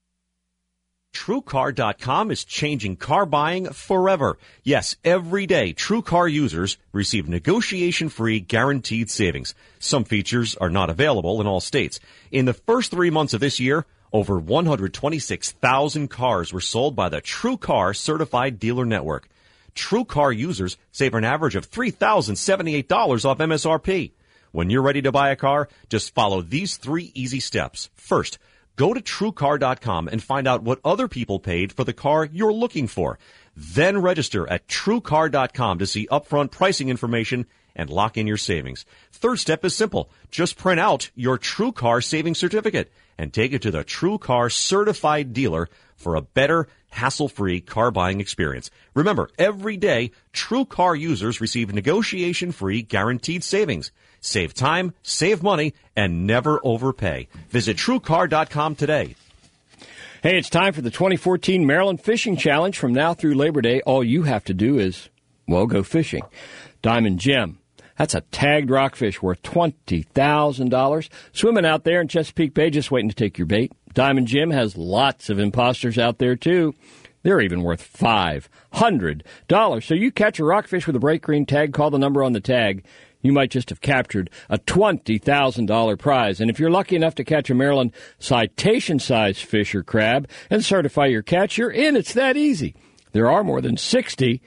True Car dot com is changing car buying forever. Yes, every day, True Car users receive negotiation-free guaranteed savings. Some features are not available in all states. In the first three months of this year, over one hundred twenty-six thousand cars were sold by the True Car Certified Dealer Network. True Car users save an average of three thousand seventy-eight dollars off M S R P. When you're ready to buy a car, just follow these three easy steps. First, go to True Car dot com and find out what other people paid for the car you're looking for. Then register at True Car dot com to see upfront pricing information and lock in your savings. Third step is simple. Just print out your True Car savings certificate and take it to the True Car certified dealer for a better, hassle-free car buying experience. Remember, every day, True Car users receive negotiation-free guaranteed savings. Save time, save money, and never overpay. Visit True Car dot com today. Hey, it's time for the twenty fourteen Maryland Fishing Challenge. From now through Labor Day, all you have to do is, well, go fishing. Diamond Gem. That's a tagged rockfish worth twenty thousand dollars. Swimming out there in Chesapeake Bay, just waiting to take your bait. Diamond Jim has lots of imposters out there, too. They're even worth five hundred dollars. So you catch a rockfish with a bright green tag, call the number on the tag. You might just have captured a twenty thousand dollars prize. And if you're lucky enough to catch a Maryland citation-sized fish or crab and certify your catch, you're in. It's that easy. There are more than sixty,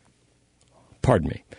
pardon me,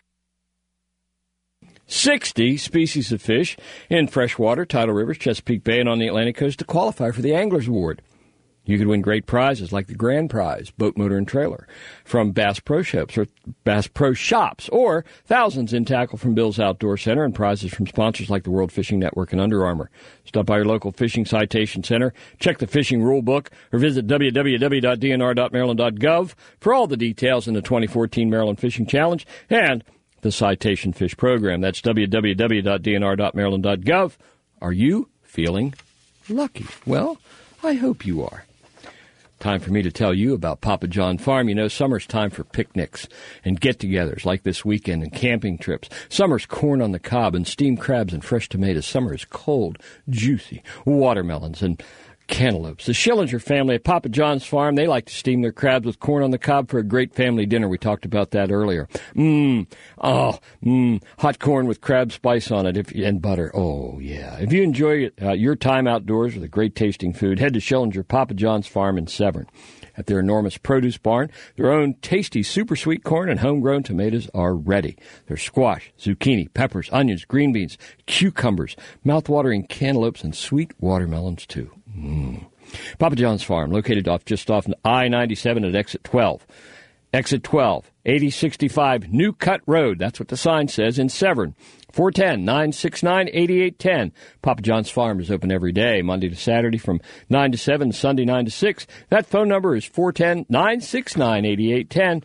sixty species of fish in freshwater, tidal rivers, Chesapeake Bay, and on the Atlantic coast to qualify for the Anglers Award. You could win great prizes like the grand prize, boat, motor, and trailer from Bass Pro Shops or Bass Pro Shops, or thousands in tackle from Bill's Outdoor Center and prizes from sponsors like the World Fishing Network and Under Armour. Stop by your local fishing citation center, check the fishing rule book, or visit w w w dot d n r dot maryland dot gov for all the details in the twenty fourteen Maryland Fishing Challenge and the Citation Fish Program. That's w w w dot d n r dot maryland dot gov. Are you feeling lucky? Well, I hope you are. Time for me to tell you about Papa John Farm. You know, summer's time for picnics and get-togethers like this weekend and camping trips. Summer's corn on the cob and steamed crabs and fresh tomatoes. Summer is cold, juicy watermelons and cantaloupes. The Schillinger family at Papa John's Farm, they like to steam their crabs with corn on the cob for a great family dinner. We talked about that earlier. Mmm, oh, mmm, hot corn with crab spice on it if, and butter. Oh, yeah. If you enjoy uh, your time outdoors with a great tasting food, head to Schillinger Papa John's Farm in Severn. At their enormous produce barn, their own tasty super sweet corn and homegrown tomatoes are ready. There's squash, zucchini, peppers, onions, green beans, cucumbers, mouth-watering cantaloupes, and sweet watermelons, too. Mm. Papa John's Farm, located off just off I ninety-seven at exit twelve. Exit twelve, eighty sixty-five New Cut Road. That's what the sign says in Severn. four one zero, nine six nine, eight eight one zero. Papa John's Farm is open every day, Monday to Saturday from nine to seven, Sunday nine to six. That phone number is four one zero, nine six nine, eight eight one zero.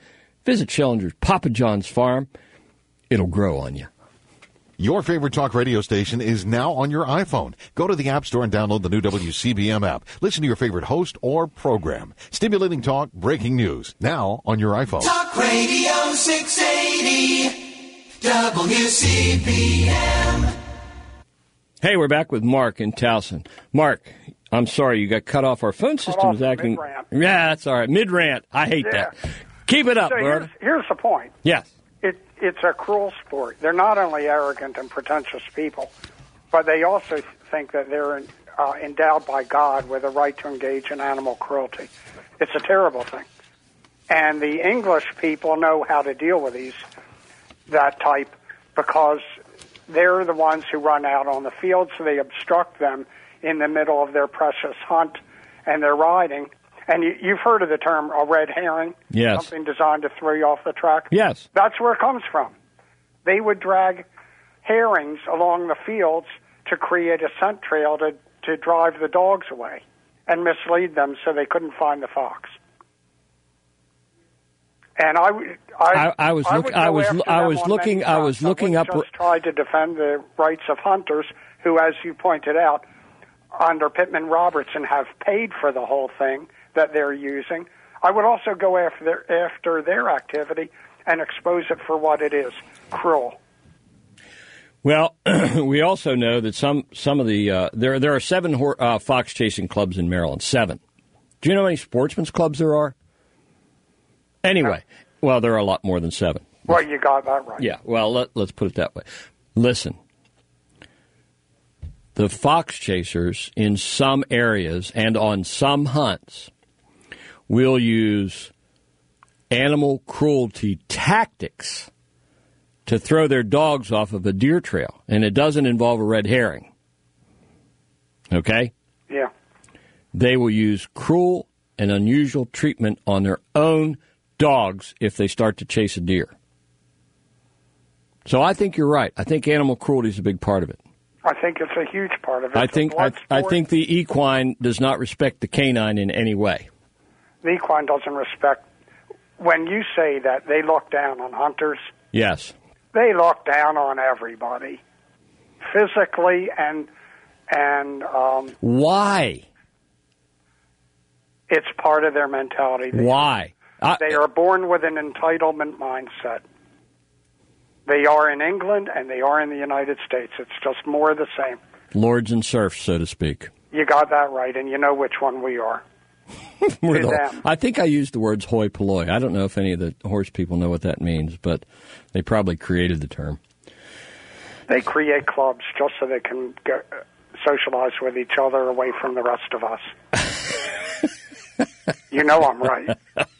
Visit Schillinger's Papa John's Farm. It'll grow on you. Your favorite talk radio station is now on your iPhone. Go to the App Store and download the new W C B M app. Listen to your favorite host or program. Stimulating talk, breaking news. Now on your iPhone. Talk Radio six eighty W C B M. Hey, we're back with Mark in Towson. Mark, I'm sorry you got cut off. Our phone system is acting. Mid-rant. Yeah, that's all right. Mid-rant. I hate Yeah. that. Keep it up, So brother. here's, here's the point. Yes. It, it's a cruel sport. They're not only arrogant and pretentious people, but they also think that they're uh, endowed by God with a right to engage in animal cruelty. It's a terrible thing. And the English people know how to deal with these, that type, because they're the ones who run out on the field, so they obstruct them in the middle of their precious hunt and their riding. And you, you've heard of the term a red herring? Yes. Something designed to throw you off the track? Yes. That's where it comes from. They would drag herrings along the fields to create a scent trail to, to drive the dogs away and mislead them so they couldn't find the fox. And I, I, I, I was I look, would I go was after I them was on looking many I was fronts. looking I up. wouldn't just try to defend the rights of hunters who, as you pointed out, under Pittman Robertson, have paid for the whole thing that they're using. I would also go after their, after their activity and expose it for what it is, cruel. Well, we also know that some some of the uh, there there are seven hor- uh, fox chasing clubs in Maryland. Seven. Do you know how many sportsman's clubs there are? Anyway, well, there are a lot more than seven. Well, you got that right. Yeah. Well, let, let's put it that way. Listen, the fox chasers in some areas and on some hunts will use animal cruelty tactics to throw their dogs off of a deer trail, and it doesn't involve a red herring. Okay? Yeah. They will use cruel and unusual treatment on their own dogs if they start to chase a deer. So I think you're right. I think animal cruelty is a big part of it. I think it's a huge part of it. I It's a think I, blood I sport. think the equine does not respect the canine in any way. The equine doesn't respect. When you say that they look down on hunters, Yes. they look down on everybody, physically and and um, Why? it's part of their mentality. They, Why? I, They are born with an entitlement mindset. They are in England and they are in the United States. It's just more of the same. lords and serfs, so to speak. You got that right, and you know which one we are. We're To the- them. I think I used the words hoi polloi. I don't know if any of the horse people know what that means, but they probably created the term. They create clubs just so they can go, socialize with each other away from the rest of us. You know I'm right.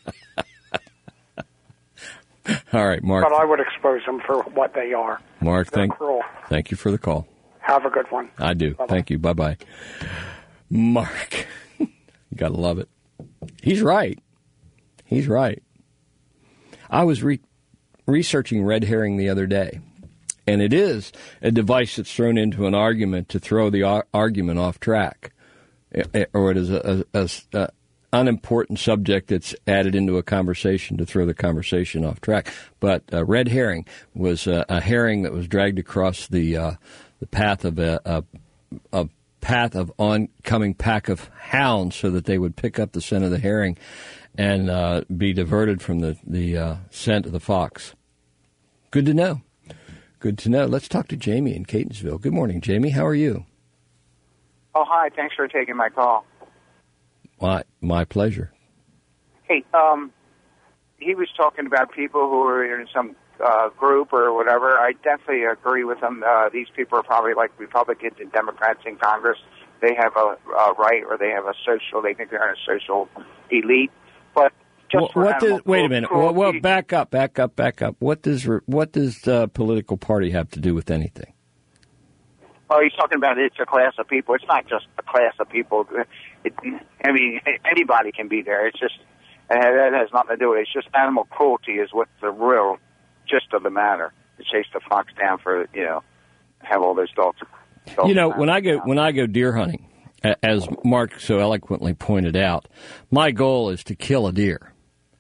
All right, Mark. But I would expose them for what they are. Mark, They're thank, cruel. thank you for the call. Have a good one. I do. Bye-bye. Thank you. Bye-bye. Mark. You got to love it. He's right. He's right. I was re- researching red herring the other day, and it is a device that's thrown into an argument to throw the ar- argument off track, or it is a, a, a, a unimportant subject that's added into a conversation to throw the conversation off track. But uh, red herring was uh, a herring that was dragged across the uh, the path of a, a, a path of oncoming pack of hounds, so that they would pick up the scent of the herring and uh, be diverted from the the uh, scent of the fox. Good to know. Good to know. Let's talk to Jamie in Catonsville. Good morning, Jamie. How are you? Oh, hi. Thanks for taking my call. My, my pleasure. Hey, um, he was talking about people who are in some uh, group or whatever. I definitely agree with him. Uh, these people are probably like Republicans and Democrats in Congress. They have a, a right, or they have a social, they think they're in a social elite. But just What, for what does? animal Wait a cruel- minute. Well, well, cruelty- back up, back up, back up. What does what does uh, political party have to do with anything? Oh, he's talking about it's a class of people. It's not just a class of people. It, I mean, anybody can be there. It's just, uh, that has nothing to do with it. It's just animal cruelty is what's the real gist of the matter. To chase the fox down for, you know, have all those dogs. dogs You know, around. when I go when I go deer hunting, a- as Mark so eloquently pointed out, my goal is to kill a deer.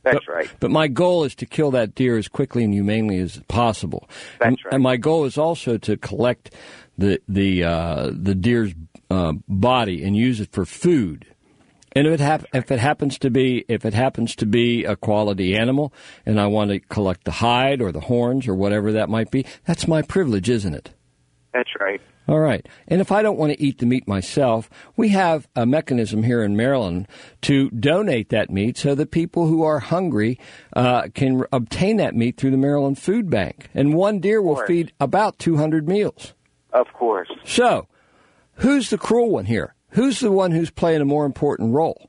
That's but, right. But my goal is to kill that deer as quickly and humanely as possible. That's and, right. And my goal is also to collect the the uh, the deer's uh, body and use it for food. And if it hap- if it happens to be if it happens to be a quality animal, and I want to collect the hide or the horns or whatever that might be, that's my privilege, isn't it? That's right. All right. And if I don't want to eat the meat myself, we have a mechanism here in Maryland to donate that meat so that people who are hungry uh, can obtain that meat through the Maryland Food Bank. And one deer will feed about two hundred meals. Of course. So, who's the cruel one here? Who's the one who's playing a more important role?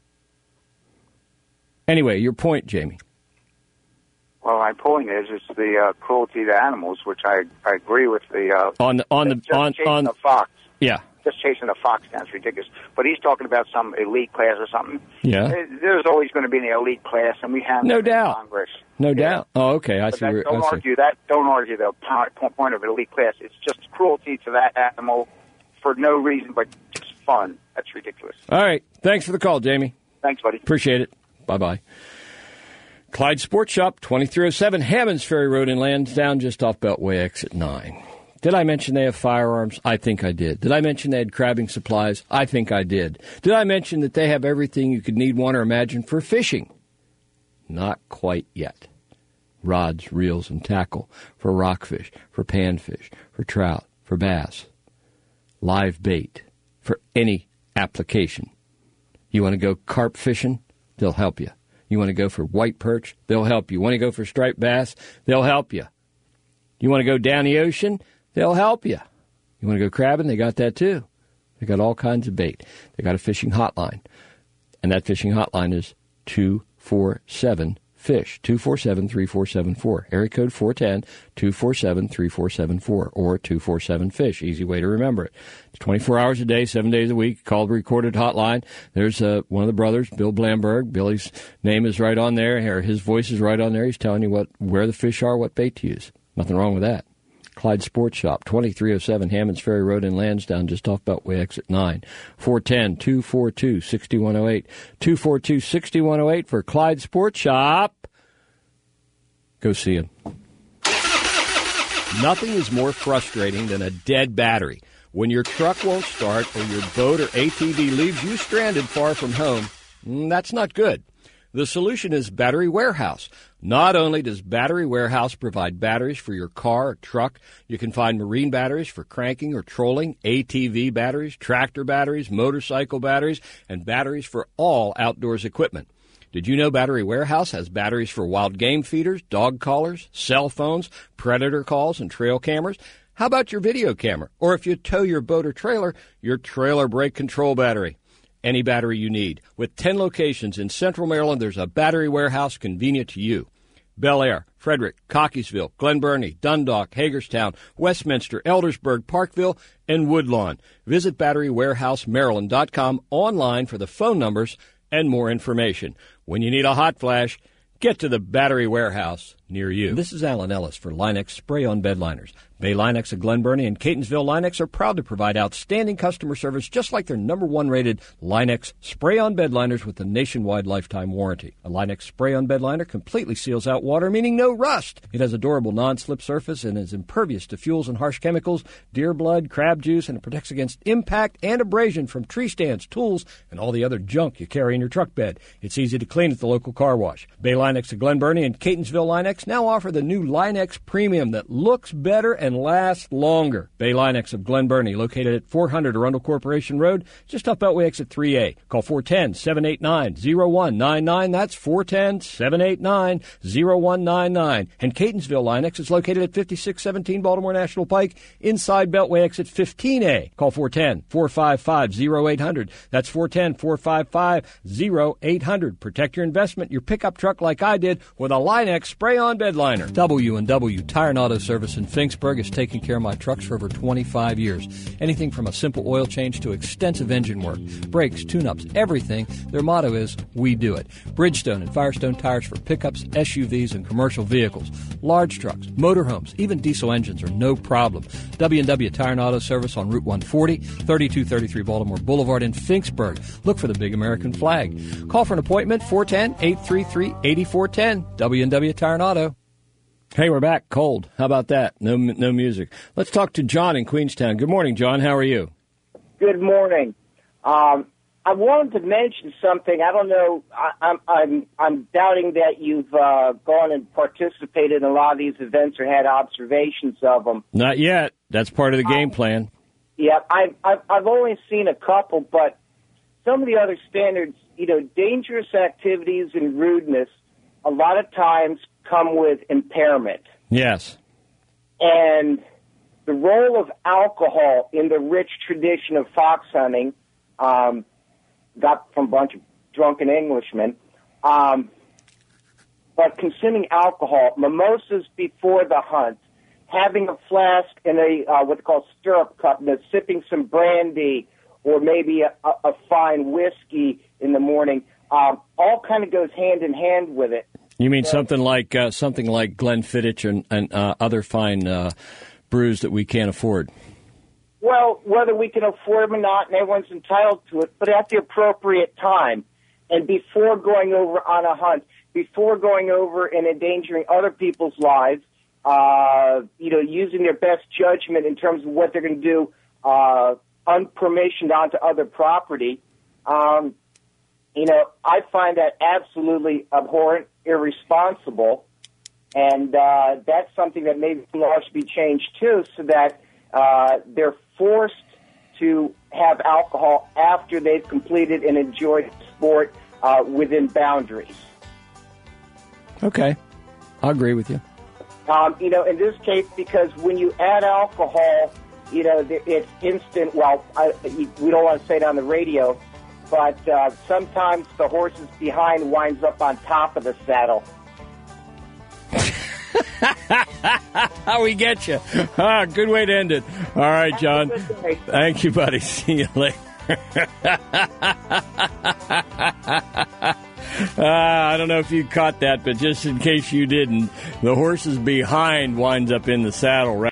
Anyway, your point, Jamie. Well, my point is, it's the uh, cruelty to animals, which I, I agree with the uh, on the on the just on chasing on the fox. Yeah, just chasing a fox down is ridiculous. But he's talking about some elite class or something. Yeah, there's always going to be an elite class, and we have no doubt Congress. No yeah. doubt. Oh, okay. I but see. That, where, don't I see. argue that. Don't argue the point of an elite class. It's just cruelty to that animal for no reason but just fun. That's ridiculous. All right. Thanks for the call, Jamie. Thanks, buddy. Appreciate it. Bye bye. Clyde Sports Shop, twenty-three oh seven Hammonds Ferry Road in Lansdowne, just off Beltway exit nine. Did I mention they have firearms? I think I did. Did I mention they had crabbing supplies? I think I did. Did I mention that they have everything you could need, want, or imagine for fishing? Not quite yet. Rods, reels, and tackle for rockfish, for panfish, for trout, for bass. Live bait for any application. You want to go carp fishing? They'll help you. You want to go for white perch? They'll help you. Want to go for striped bass? They'll help you. You want to go down the ocean? They'll help you. You want to go crabbing? They got that too. They got all kinds of bait. They got a fishing hotline. And that fishing hotline is two four seven fish, two four seven, three four seven four. Area code four one zero, two four seven, three four seven four or two four seven fish. Easy way to remember it. It's twenty-four hours a day, seven days a week, called recorded hotline. There's uh, one of the brothers, Bill Blamberg. Billy's name is right on there, or his voice is right on there. He's telling you what where the fish are, what bait to use. Nothing wrong with that. Clyde Sports Shop, twenty-three oh seven Hammonds Ferry Road in Lansdowne, just off Beltway exit nine. four one zero, two four two, six one zero eight. two four two, six one zero eight for Clyde Sports Shop. Go see him. Nothing is more frustrating than a dead battery. When your truck won't start or your boat or A T V leaves you stranded far from home, that's not good. The solution is Battery Warehouse. Not only does Battery Warehouse provide batteries for your car or truck, you can find marine batteries for cranking or trolling, A T V batteries, tractor batteries, motorcycle batteries, and batteries for all outdoors equipment. Did you know Battery Warehouse has batteries for wild game feeders, dog collars, cell phones, predator calls, and trail cameras? How about your video camera? Or if you tow your boat or trailer, your trailer brake control battery. Any battery you need. With ten locations in Central Maryland, there's a Battery Warehouse convenient to you. Bel Air, Frederick, Cockeysville, Glen Burnie, Dundalk, Hagerstown, Westminster, Eldersburg, Parkville, and Woodlawn. Visit battery warehouse maryland dot com online for the phone numbers and more information. When you need a hot flash, get to the Battery Warehouse near you. This is Alan Ellis for Line-X Spray-On Bed Liners. Bay Line-X of Glen Burnie and Catonsville Line-X are proud to provide outstanding customer service, just like their number one rated Line-X Spray-On Bed Liners with a nationwide lifetime warranty. A Line-X Spray-On Bed Liner completely seals out water, meaning no rust. It has a durable non-slip surface and is impervious to fuels and harsh chemicals, deer blood, crab juice, and it protects against impact and abrasion from tree stands, tools, and all the other junk you carry in your truck bed. It's easy to clean at the local car wash. Bay Line-X of Glen Burnie and Catonsville Line-X now offer the new Line-X Premium that looks better and lasts longer. Bay Line-X of Glen Burnie, located at four hundred Arundel Corporation Road, just off Beltway exit three A. Call four one zero, seven eight nine, zero one nine nine. That's four one zero, seven eight nine, zero one nine nine. And Catonsville Line-X is located at fifty-six seventeen Baltimore National Pike, inside Beltway exit fifteen A. Call four one zero, four five five, zero eight zero zero. That's four one zero, four five five, zero eight zero zero. Protect your investment, your pickup truck like I did with a Line-X Spray-On Braun Bedliner. W and W Tire and Auto Service in Finksburg has taken care of my trucks for over twenty-five years. Anything from a simple oil change to extensive engine work, brakes, tune-ups, everything. Their motto is, we do it. Bridgestone and Firestone tires for pickups, S U Vs, and commercial vehicles. Large trucks, motorhomes, even diesel engines are no problem. W and W Tire and Auto Service on Route one forty, thirty-two thirty-three Baltimore Boulevard in Finksburg. Look for the big American flag. Call for an appointment, four one zero, eight three three, eight four one zero. W and W Tire and Auto. Hey, we're back. Cold. How about that? No no music. Let's talk to John in Queenstown. Good morning, John. How are you? Good morning. Um, I wanted to mention something. I don't know. I, I'm I'm I'm doubting that you've uh, gone and participated in a lot of these events or had observations of them. Not yet. That's part of the game plan. Yeah, I've I've, I've only seen a couple, but some of the other standards, you know, dangerous activities and rudeness, a lot of times come with impairment. Yes. And the role of alcohol in the rich tradition of fox hunting, um, got from a bunch of drunken Englishmen, um, but consuming alcohol, mimosas before the hunt, having a flask and a uh, what's called stirrup cup, and sipping some brandy or maybe a, a, a fine whiskey in the morning, um, all kind of goes hand in hand with it. You mean so, something like uh, something like Glenfiddich and, and uh, other fine uh, brews that we can't afford? Well, whether we can afford them or not, and everyone's entitled to it, but at the appropriate time and before going over on a hunt, before going over and endangering other people's lives, uh, you know, using their best judgment in terms of what they're going to do uh, unpermissioned onto other property. Um, you know, I find that absolutely abhorrent, irresponsible, and uh, that's something that maybe the law should be changed too, so that uh, they're forced to have alcohol after they've completed and enjoyed sport uh, within boundaries. Okay, I agree with you. Um, you know, in this case, because when you add alcohol, you know, it's instant. Well, I, we don't want to say it on the radio, but uh, sometimes the horse's behind winds up on top of the saddle. We get you. Ah, good way to end it. All right, John. Thank you, buddy. See you later. uh, I don't know if you caught that, but just in case you didn't, the horse's behind winds up in the saddle, right?